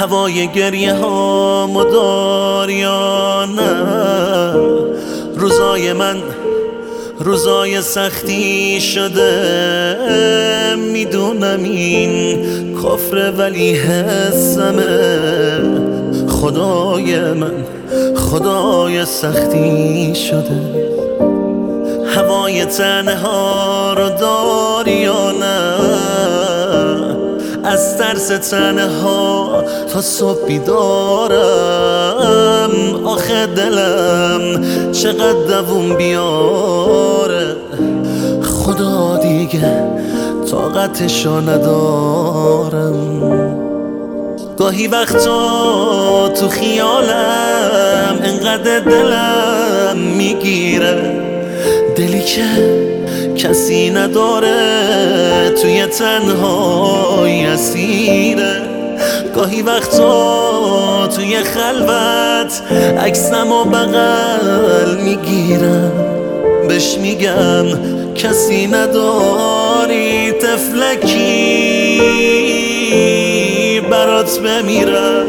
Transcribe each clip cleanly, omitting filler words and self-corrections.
هوای گریه ها مدار یا نه؟ روزای من روزای سختی شده، میدونم این کفر ولی حسمه. خدای من خدای سختی شده. هوای تنها رو داری یا نه؟ از ترس تنها تا صبح بیدارم. آخه دلم چقدر دووم بیاره، خدا دیگه طاقتشو ندارم. گاهی وقتا تو خیالم انقدر دلم میگیره، دلی که کسی نداره توی تنهایی اسیره. گاهی وقتا توی خلوت عکسم و بغل میگیرم، بهش میگم کسی نداری، تفلکی برات بمیرم،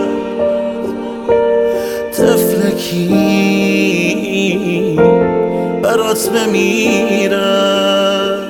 تفلکی برات بمیرم.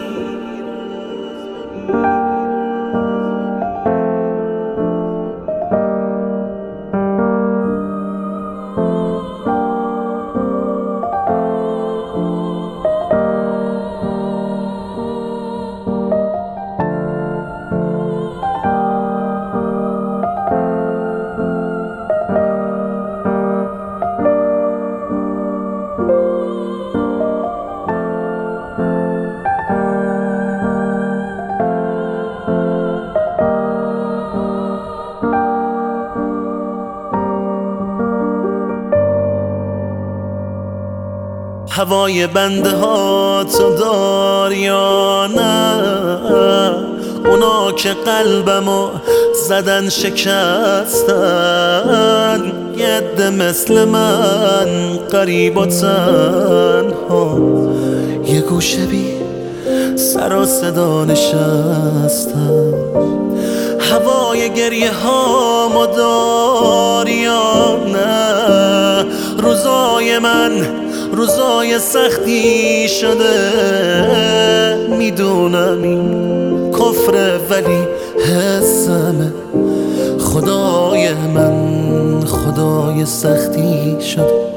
هوای بنده ها تو دار یا نه؟ اونا که قلبمو زدن شکستن، یه عده مثل من غریب و تنها یه گوشه بی سر و صدا نشستن. هوای گریه ها مدار یا نه؟ روزای من روزای سختی شده، میدونم این کفر ولی حسمه. خدای من خدای سختی شده.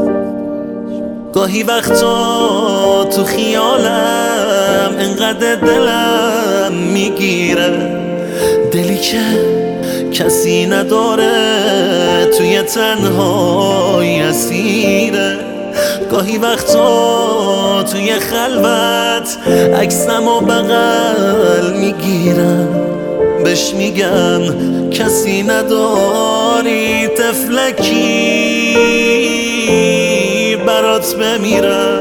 گاهی وقتا تو خیالم انقدر دلم میگیره، دلی که کسی نداره توی تنهایی اسیره. گاهی وقتا توی خلوت عکسم و بغل میگیرم، بهش میگم کسی نداری، تفلکی برات بمیرم،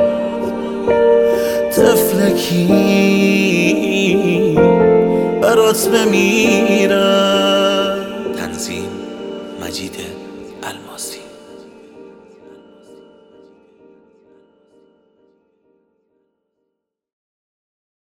تفلکی برات بمیرم. تنظیم مجید